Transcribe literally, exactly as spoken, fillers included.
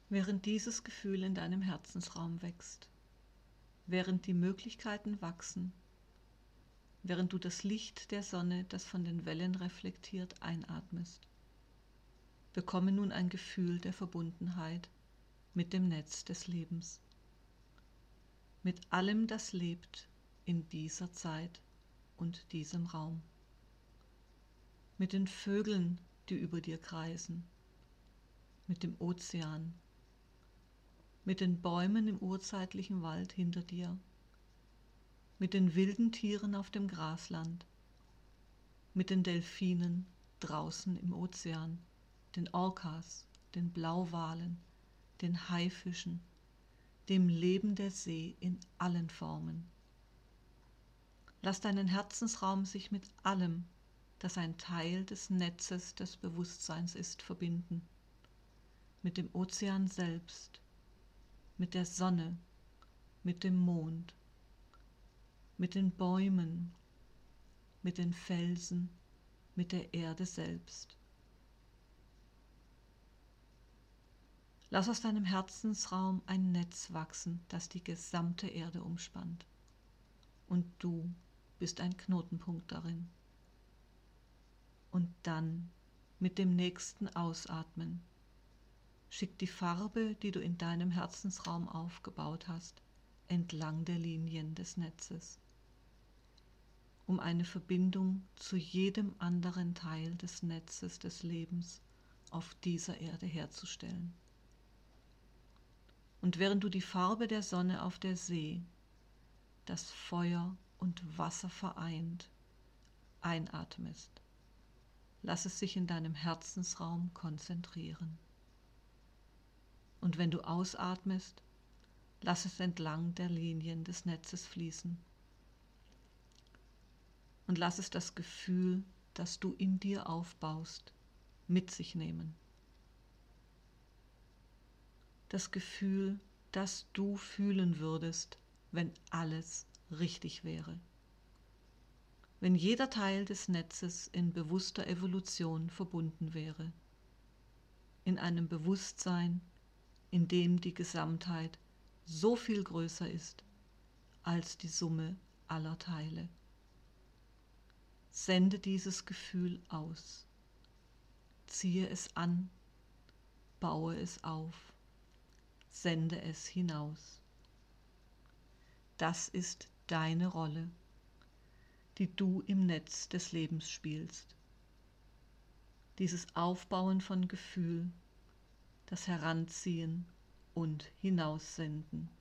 Während dieses Gefühl in deinem Herzensraum wächst, während die Möglichkeiten wachsen, während du das Licht der Sonne, das von den Wellen reflektiert, einatmest, bekomme nun ein Gefühl der Verbundenheit mit dem Netz des Lebens, mit allem, das lebt in dieser Zeit und diesem Raum, mit den Vögeln, die über dir kreisen, mit dem Ozean, mit den Bäumen im urzeitlichen Wald hinter dir, mit den wilden Tieren auf dem Grasland, mit den Delfinen draußen im Ozean, den Orcas, den Blauwalen, den Haifischen, dem Leben der See in allen Formen. Lass deinen Herzensraum sich mit allem, das ein Teil des Netzes des Bewusstseins ist, verbinden. Mit dem Ozean selbst, mit der Sonne, mit dem Mond, mit den Bäumen, mit den Felsen, mit der Erde selbst. Lass aus deinem Herzensraum ein Netz wachsen, das die gesamte Erde umspannt. Und du bist ein Knotenpunkt darin. Und dann, mit dem nächsten Ausatmen, schick die Farbe, die du in deinem Herzensraum aufgebaut hast, entlang der Linien des Netzes, um eine Verbindung zu jedem anderen Teil des Netzes des Lebens auf dieser Erde herzustellen. Und während du die Farbe der Sonne auf der See, das Feuer und Wasser vereint, einatmest, lass es sich in deinem Herzensraum konzentrieren. Und wenn du ausatmest, lass es entlang der Linien des Netzes fließen. Und lass es das Gefühl, das du in dir aufbaust, mit sich nehmen. Das Gefühl, das du fühlen würdest, wenn alles richtig wäre. Wenn jeder Teil des Netzes in bewusster Evolution verbunden wäre. In einem Bewusstsein, in dem die Gesamtheit so viel größer ist als die Summe aller Teile. Sende dieses Gefühl aus. Ziehe es an, baue es auf, sende es hinaus. Das ist deine Rolle, die du im Netz des Lebens spielst. Dieses Aufbauen von Gefühl, das Heranziehen und Hinaussenden.